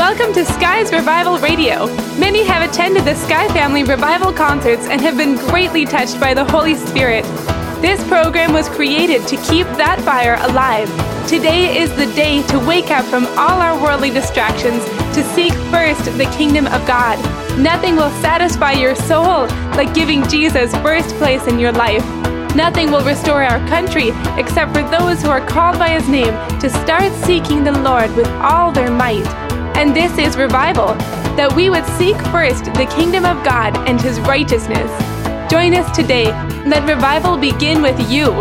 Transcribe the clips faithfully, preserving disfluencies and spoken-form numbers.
Welcome to Sky's Revival Radio. Many have attended the Sky Family Revival concerts and have been greatly touched by the Holy Spirit. This program was created to keep that fire alive. Today is the day to wake up from all our worldly distractions to seek first the kingdom of God. Nothing will satisfy your soul like giving Jesus first place in your life. Nothing will restore our country except for those who are called by His name to start seeking the Lord with all their might. And this is revival, that we would seek first the kingdom of God and His righteousness. Join us today. Let revival begin with you.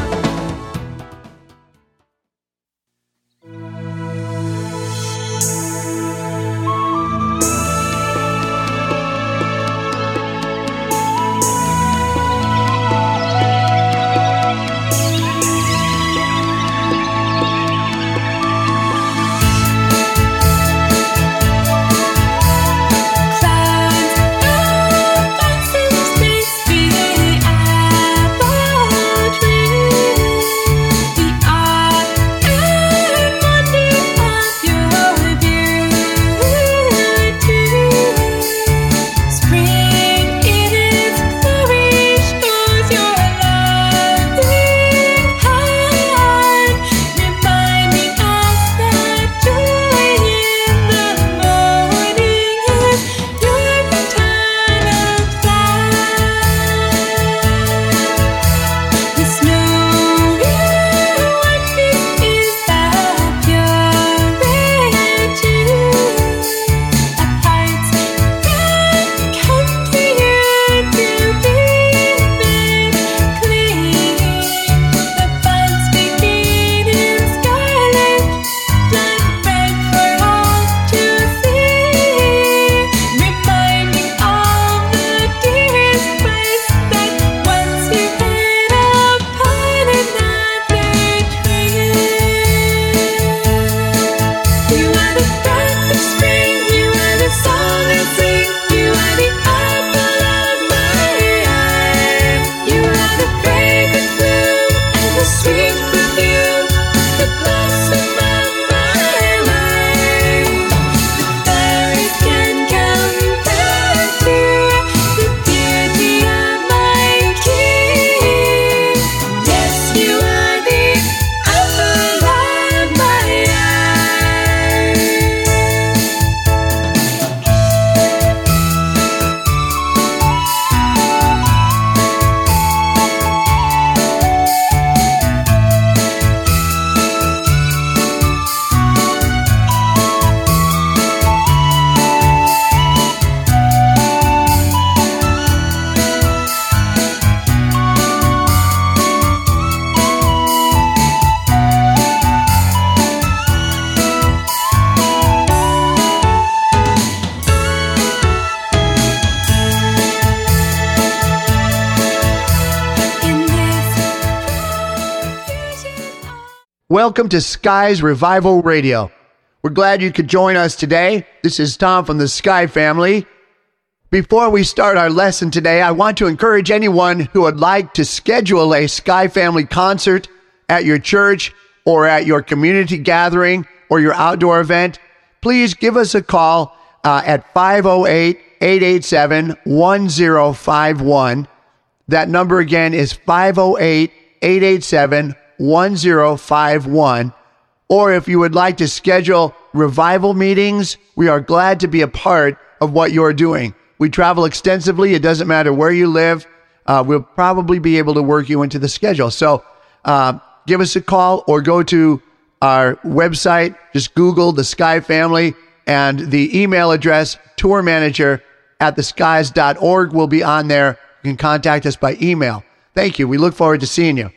Welcome to Sky's Revival Radio. We're glad you could join us today. This is Tom from the Sky Family. Before we start our lesson today, I want to encourage anyone who would like to schedule a Sky Family concert at your church or at your community gathering or your outdoor event. Please give us a call uh, at five oh eight, eight eight seven, one oh five one. That number again is five oh eight, eight eight seven, one oh five one. Or if you would like to schedule revival meetings, we are glad to be a part of what you're doing. We travel extensively. It doesn't matter where you live. Uh, we'll probably be able to work you into the schedule. So uh, give us a call or go to our website. Just Google the Sky Family, and the email address tour manager at the skies dot org will be on there. You can contact us by email. Thank you. We look forward to seeing you.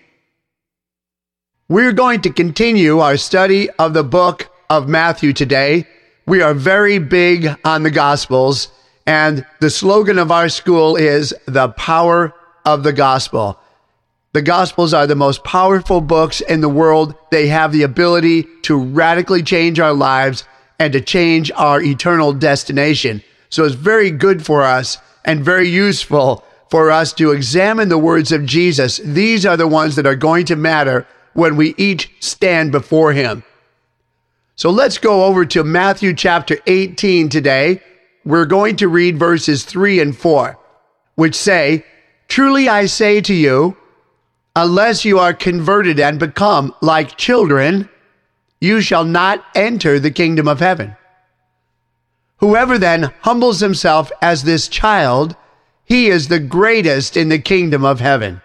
We're going to continue our study of the book of Matthew today. We are very big on the Gospels, and the slogan of our school is the power of the gospel. The Gospels are the most powerful books in the world. They have the ability to radically change our lives and to change our eternal destination. So it's very good for us and very useful for us to examine the words of Jesus. These are the ones that are going to matter when we each stand before Him. So let's go over to Matthew chapter eighteen today. We're going to read verses three and four, which say, "Truly I say to you, unless you are converted and become like children, you shall not enter the kingdom of heaven. Whoever then humbles himself as this child, he is the greatest in the kingdom of heaven."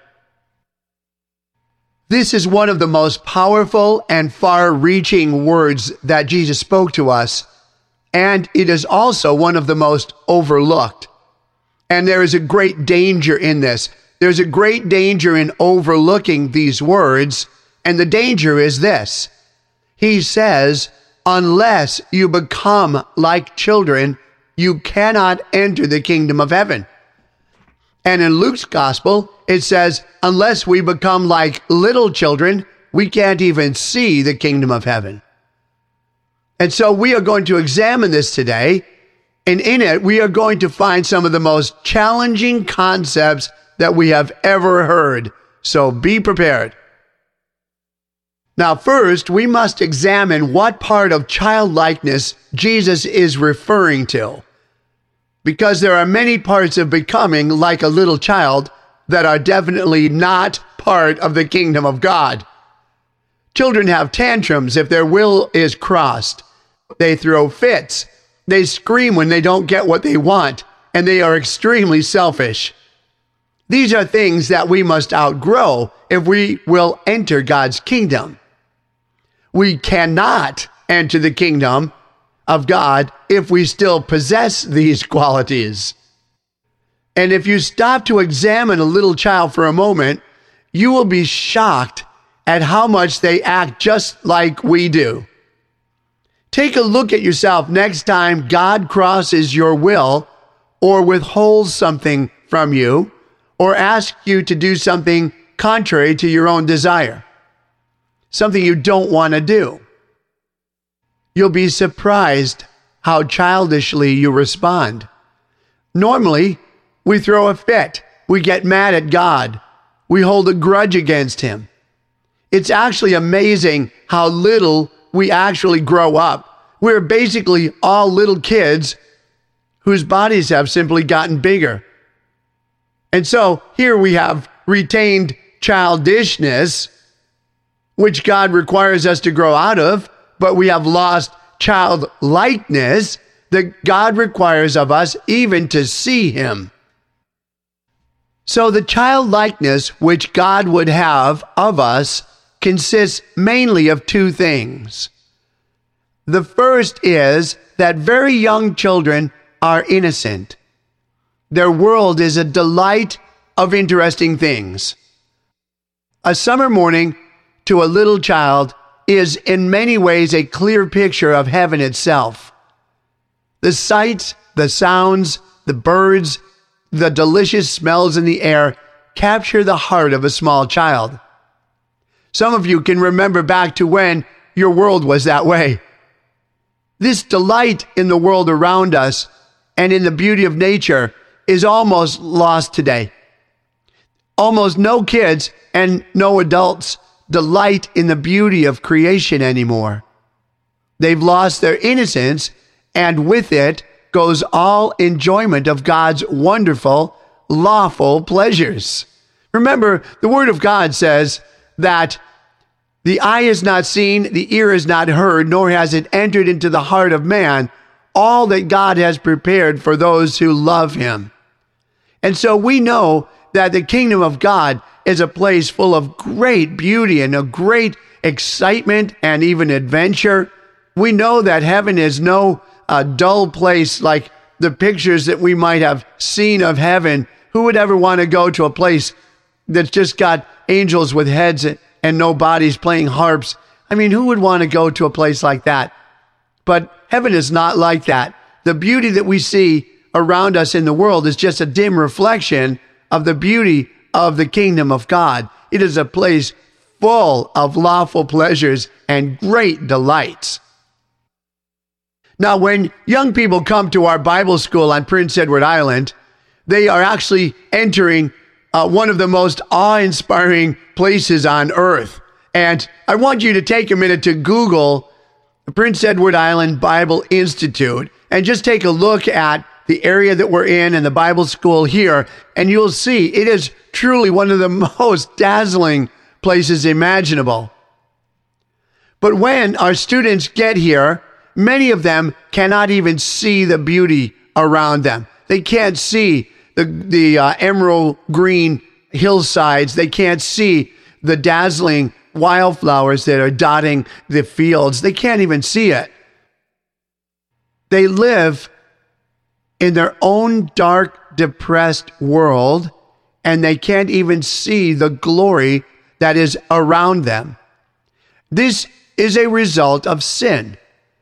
This is one of the most powerful and far-reaching words that Jesus spoke to us, and it is also one of the most overlooked. And there is a great danger in this. There's a great danger in overlooking these words, and the danger is this. He says, unless you become like children, you cannot enter the kingdom of heaven. And in Luke's gospel, it says, unless we become like little children, we can't even see the kingdom of heaven. And so we are going to examine this today, and in it, we are going to find some of the most challenging concepts that we have ever heard. So be prepared. Now, first, we must examine what part of childlikeness Jesus is referring to, because there are many parts of becoming like a little child that are definitely not part of the kingdom of God. Children have tantrums if their will is crossed. They throw fits. They scream when they don't get what they want, and they are extremely selfish. These are things that we must outgrow if we will enter God's kingdom. We cannot enter the kingdom of God if we still possess these qualities. And if you stop to examine a little child for a moment, you will be shocked at how much they act just like we do. Take a look at yourself next time God crosses your will or withholds something from you or asks you to do something contrary to your own desire, something you don't want to do. You'll be surprised how childishly you respond. Normally, we throw a fit. We get mad at God. We hold a grudge against Him. It's actually amazing how little we actually grow up. We're basically all little kids whose bodies have simply gotten bigger. And so here we have retained childishness, which God requires us to grow out of, but we have lost childlikeness that God requires of us even to see Him. So the childlikeness which God would have of us consists mainly of two things. The first is that very young children are innocent. Their world is a delight of interesting things. A summer morning to a little child is in many ways a clear picture of heaven itself. The sights, the sounds, the birds, the delicious smells in the air capture the heart of a small child. Some of you can remember back to when your world was that way. This delight in the world around us and in the beauty of nature is almost lost today. Almost no kids and no adults delight in the beauty of creation anymore. They've lost their innocence, and with it goes all enjoyment of God's wonderful, lawful pleasures. Remember, the Word of God says that the eye has not seen, the ear has not heard, nor has it entered into the heart of man all that God has prepared for those who love Him. And so we know that the kingdom of God is a place full of great beauty and a great excitement and even adventure. We know that heaven is no uh, dull place like the pictures that we might have seen of heaven. Who would ever want to go to a place that's just got angels with heads and no bodies playing harps? I mean, who would want to go to a place like that? But heaven is not like that. The beauty that we see around us in the world is just a dim reflection of the beauty of the kingdom of God. It is a place full of lawful pleasures and great delights. Now, when young people come to our Bible school on Prince Edward Island, they are actually entering uh, one of the most awe-inspiring places on earth. And I want you to take a minute to Google Prince Edward Island Bible Institute and just take a look at the area that we're in and the Bible school here, and you'll see it is truly one of the most dazzling places imaginable. But when our students get here, many of them cannot even see the beauty around them. They can't see the, the uh, emerald green hillsides. They can't see the dazzling wildflowers that are dotting the fields. They can't even see it. They live in their own dark, depressed world, and they can't even see the glory that is around them. This is a result of sin.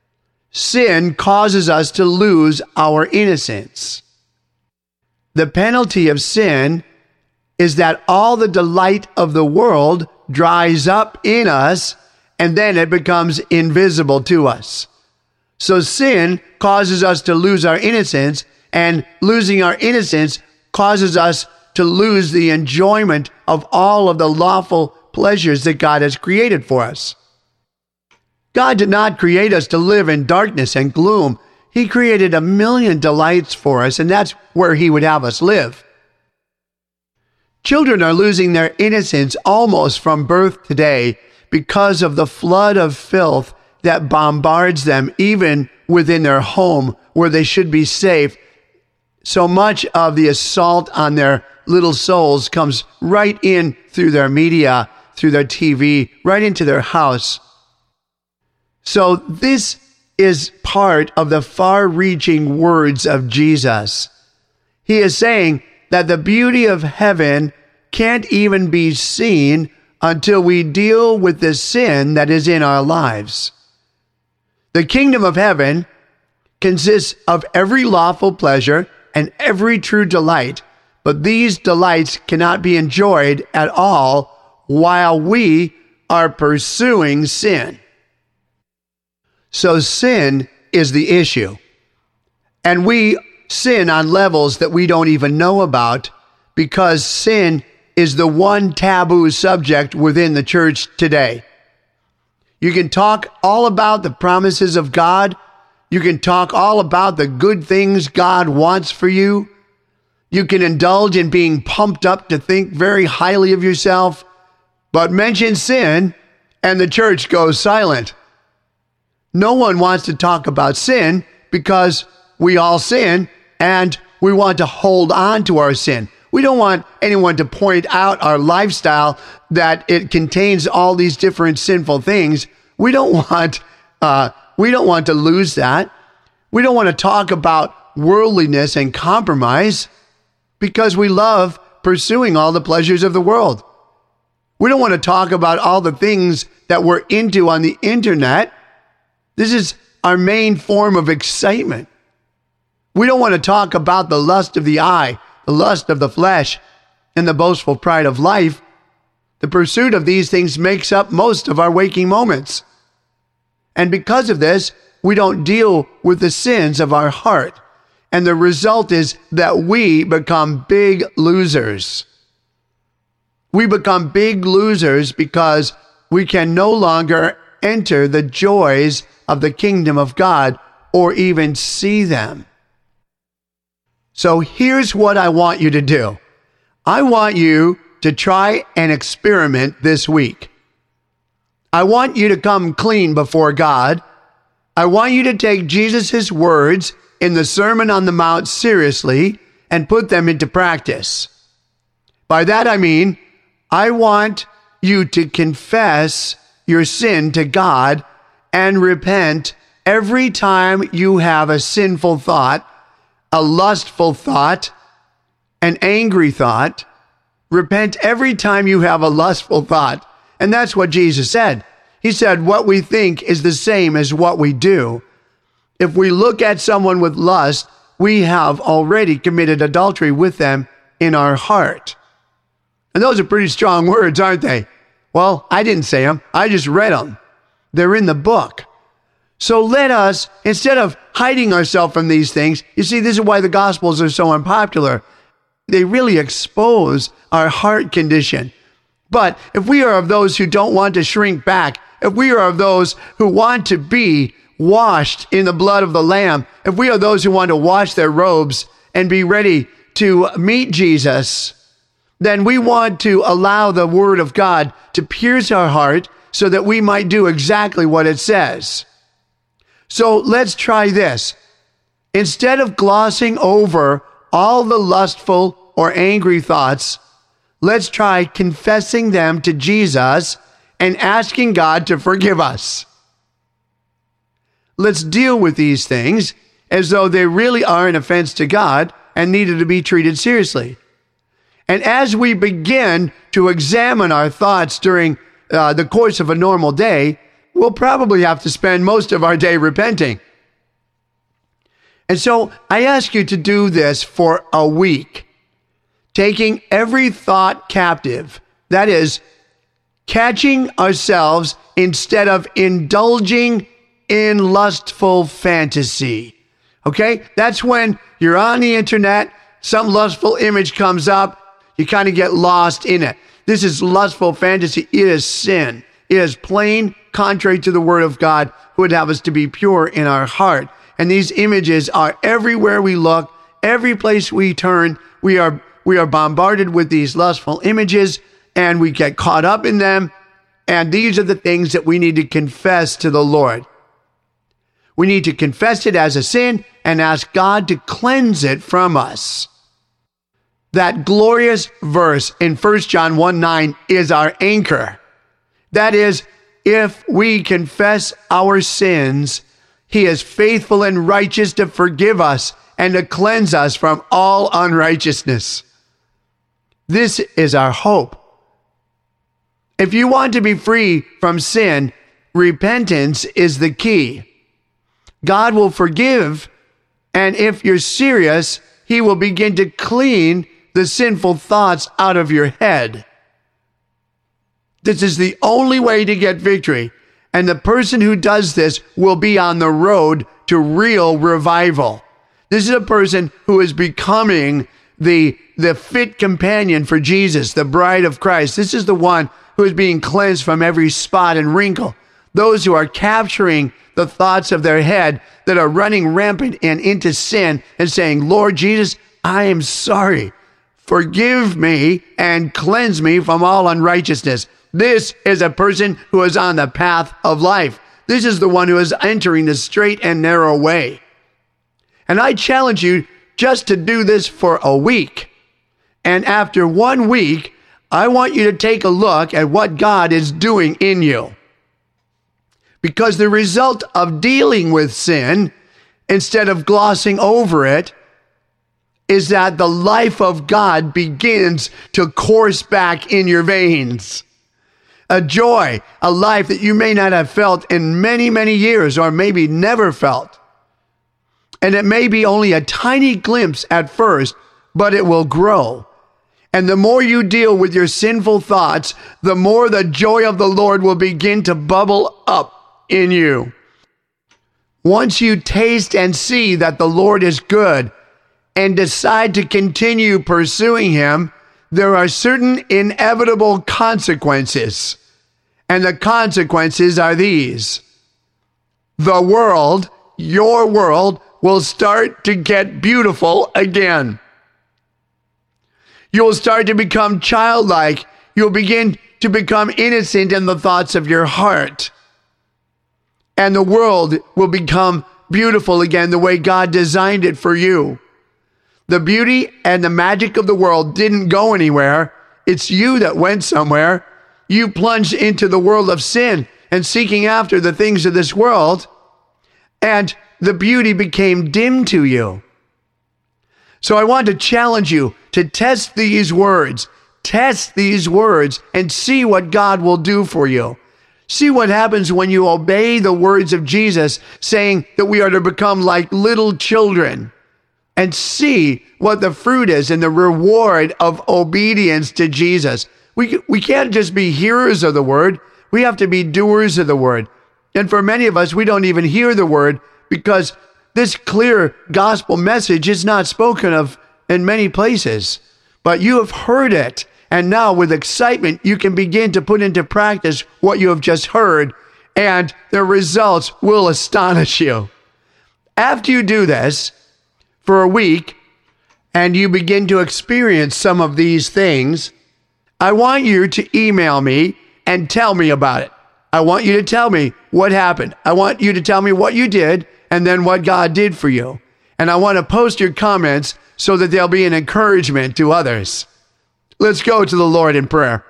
Sin causes us to lose our innocence. The penalty of sin is that all the delight of the world dries up in us, and then it becomes invisible to us. So sin causes us to lose our innocence, and losing our innocence causes us to lose the enjoyment of all of the lawful pleasures that God has created for us. God did not create us to live in darkness and gloom. He created a million delights for us, and that's where He would have us live. Children are losing their innocence almost from birth today because of the flood of filth that bombards them even within their home where they should be safe. So much of the assault on their little souls comes right in through their media, through their T V, right into their house. So this is part of the far-reaching words of Jesus. He is saying that the beauty of heaven can't even be seen until we deal with the sin that is in our lives. The kingdom of heaven consists of every lawful pleasure and every true delight, but these delights cannot be enjoyed at all while we are pursuing sin. So sin is the issue, and we sin on levels that we don't even know about because sin is the one taboo subject within the church today. You can talk all about the promises of God. You can talk all about the good things God wants for you. You can indulge in being pumped up to think very highly of yourself, but mention sin and the church goes silent. No one wants to talk about sin because we all sin and we want to hold on to our sin. We don't want anyone to point out our lifestyle that it contains all these different sinful things. We don't want, uh, we don't want to lose that. We don't want to talk about worldliness and compromise because we love pursuing all the pleasures of the world. We don't want to talk about all the things that we're into on the internet. This is our main form of excitement. We don't want to talk about the lust of the eye, the lust of the flesh, and the boastful pride of life. The pursuit of these things makes up most of our waking moments. And because of this, we don't deal with the sins of our heart. And the result is that we become big losers. We become big losers because we can no longer enter the joys of the kingdom of God or even see them. So here's what I want you to do. I want you to try an experiment this week. I want you to come clean before God. I want you to take Jesus' words in the Sermon on the Mount seriously and put them into practice. By that I mean, I want you to confess your sin to God and repent every time you have a sinful thought, a lustful thought, an angry thought. Repent every time you have a lustful thought. And that's what Jesus said. He said, what we think is the same as what we do. If we look at someone with lust, we have already committed adultery with them in our heart. And those are pretty strong words, aren't they? Well, I didn't say them. I just read them. They're in the book. So let us, instead of hiding ourselves from these things, you see, this is why the Gospels are so unpopular. They really expose our heart condition. But if we are of those who don't want to shrink back, if we are of those who want to be washed in the blood of the Lamb, if we are those who want to wash their robes and be ready to meet Jesus, then we want to allow the Word of God to pierce our heart so that we might do exactly what it says. So let's try this. Instead of glossing over all the lustful or angry thoughts, let's try confessing them to Jesus and asking God to forgive us. Let's deal with these things as though they really are an offense to God and needed to be treated seriously. And as we begin to examine our thoughts during uh, the course of a normal day, we'll probably have to spend most of our day repenting. And so I ask you to do this for a week, taking every thought captive. That is, catching ourselves instead of indulging in lustful fantasy. Okay? That's when you're on the internet, some lustful image comes up, you kind of get lost in it. This is lustful fantasy. It is sin. It is plain contrary to the Word of God, who would have us to be pure in our heart. And these images are everywhere we look, every place we turn, we are we are bombarded with these lustful images, and we get caught up in them. And these are the things that we need to confess to the Lord. We need to confess it as a sin and ask God to cleanse it from us. That glorious verse in First John one nine is our anchor. That is, if we confess our sins, He is faithful and righteous to forgive us and to cleanse us from all unrighteousness. This is our hope. If you want to be free from sin, repentance is the key. God will forgive, and if you're serious, He will begin to clean the sinful thoughts out of your head. This is the only way to get victory, and the person who does this will be on the road to real revival. This is a person who is becoming the, the fit companion for Jesus, the bride of Christ. This is the one who is being cleansed from every spot and wrinkle. Those who are capturing the thoughts of their head that are running rampant and into sin and saying, Lord Jesus, I am sorry. Forgive me and cleanse me from all unrighteousness. This is a person who is on the path of life. This is the one who is entering the straight and narrow way. And I challenge you just to do this for a week. And after one week, I want you to take a look at what God is doing in you. Because the result of dealing with sin, instead of glossing over it, is that the life of God begins to course back in your veins. A joy, a life that you may not have felt in many, many years, or maybe never felt. And it may be only a tiny glimpse at first, but it will grow. And the more you deal with your sinful thoughts, the more the joy of the Lord will begin to bubble up in you. Once you taste and see that the Lord is good and decide to continue pursuing Him, there are certain inevitable consequences. And the consequences are these. The world, your world, will start to get beautiful again. You'll start to become childlike. You'll begin to become innocent in the thoughts of your heart. And the world will become beautiful again the way God designed it for you. The beauty and the magic of the world didn't go anywhere. It's you that went somewhere. You plunged into the world of sin and seeking after the things of this world, and the beauty became dim to you. So I want to challenge you to test these words. Test these words and see what God will do for you. See what happens when you obey the words of Jesus, saying that we are to become like little children. And see what the fruit is and the reward of obedience to Jesus. We, we can't just be hearers of the word. We have to be doers of the word. And for many of us, we don't even hear the word because this clear gospel message is not spoken of in many places. But you have heard it, And now with excitement, you can begin to put into practice what you have just heard, and the results will astonish you. After you do this for a week, and you begin to experience some of these things, I want you to email me and tell me about it. I want you to tell me what happened. I want you to tell me what you did and then what God did for you. And I want to post your comments so that they'll be an encouragement to others. Let's go to the Lord in prayer.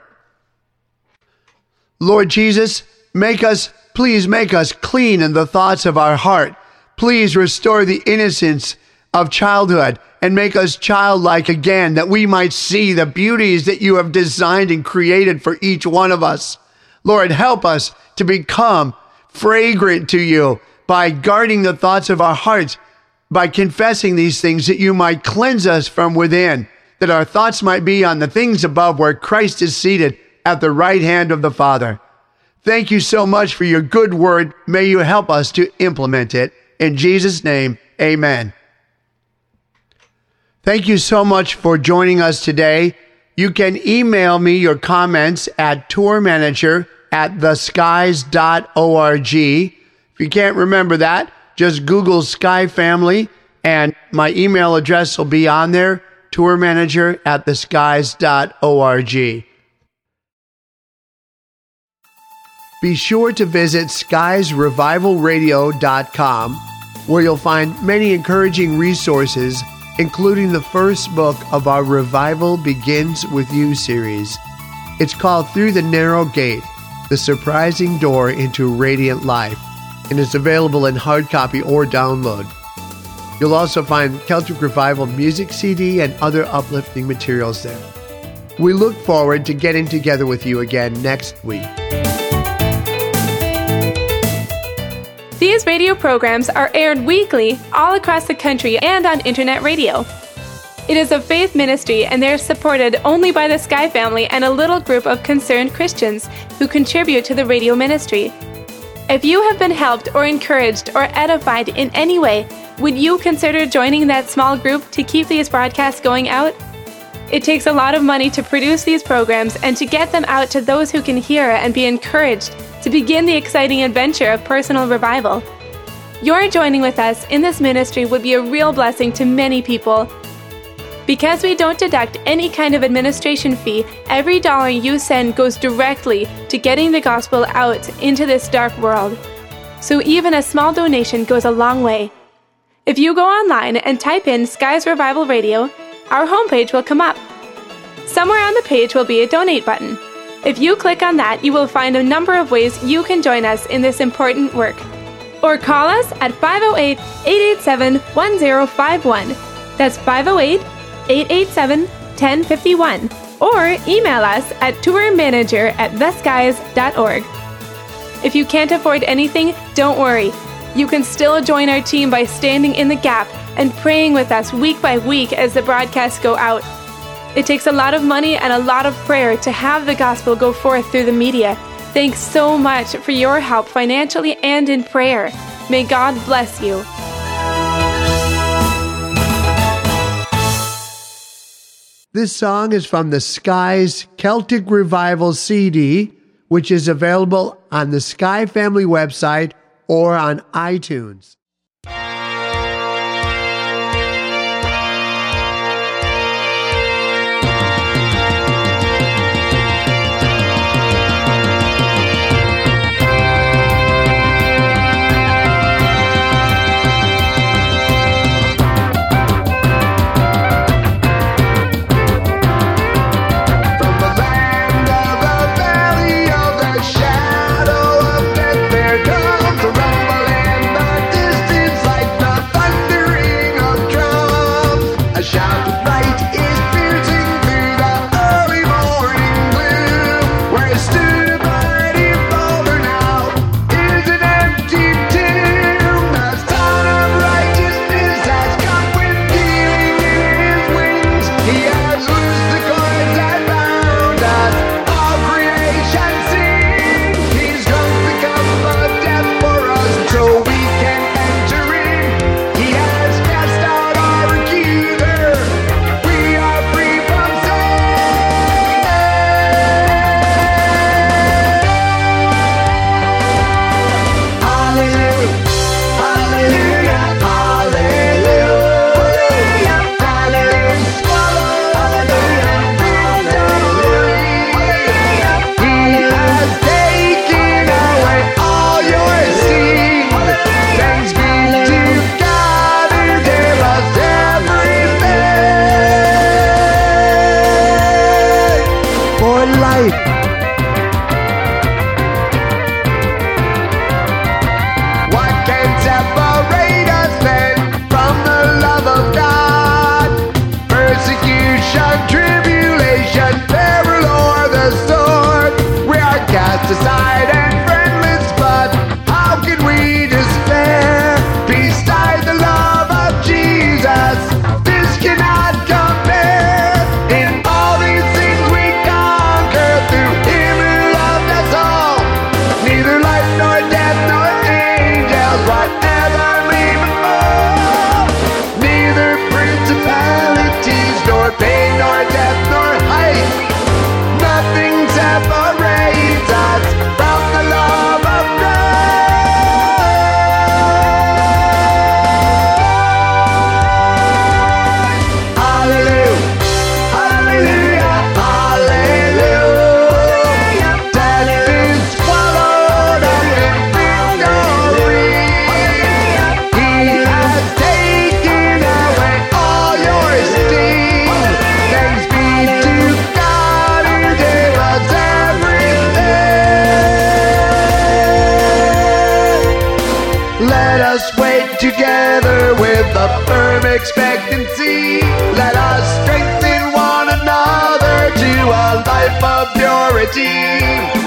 Lord Jesus, make us, please make us clean in the thoughts of our heart. Please restore the innocence of childhood and make us childlike again, that we might see the beauties that you have designed and created for each one of us. Lord, help us to become fragrant to you by guarding the thoughts of our hearts, by confessing these things, that you might cleanse us from within, that our thoughts might be on the things above where Christ is seated at the right hand of the Father. Thank you so much for your good word. May you help us to implement it. In Jesus' name, amen. Thank you so much for joining us today. You can email me your comments at tourmanager at the skies dot org. If you can't remember that, just Google Sky Family and my email address will be on there, tourmanager at the skies dot org. Be sure to visit skies revival radio dot com, where you'll find many encouraging resources, including the first book of our Revival Begins With You series. It's called Through the Narrow Gate, The Surprising Door into Radiant Life, and is available in hard copy or download. You'll also find Celtic Revival music C D and other uplifting materials there. We look forward to getting together with you again next week. These radio programs are aired weekly all across the country and on internet radio. It is a faith ministry, and they are supported only by the Sky family and a little group of concerned Christians who contribute to the radio ministry. If you have been helped or encouraged or edified in any way, would you consider joining that small group to keep these broadcasts going out? It takes a lot of money to produce these programs and to get them out to those who can hear and be encouraged to begin the exciting adventure of personal revival. Your joining with us in this ministry would be a real blessing to many people. Because we don't deduct any kind of administration fee, every dollar you send goes directly to getting the gospel out into this dark world. So even a small donation goes a long way. If you go online and type in Skies Revival Radio, our homepage will come up. Somewhere on the page will be a donate button. If you click on that, you will find a number of ways you can join us in this important work. Or call us at five oh eight, eight eight seven, one oh five one. That's five oh eight, eight eight seven, one oh five one. Or email us at tourmanager at the skies dot org. If you can't afford anything, don't worry. You can still join our team by standing in the gap and praying with us week by week as the broadcasts go out. It takes a lot of money and a lot of prayer to have the gospel go forth through the media. Thanks so much for your help financially and in prayer. May God bless you. This song is from the Skies Celtic Revival C D, which is available on the Sky Family website or on iTunes. Shadow of death, there comes a rumble in the together with a firm expectancy. Let us strengthen one another to a life of purity.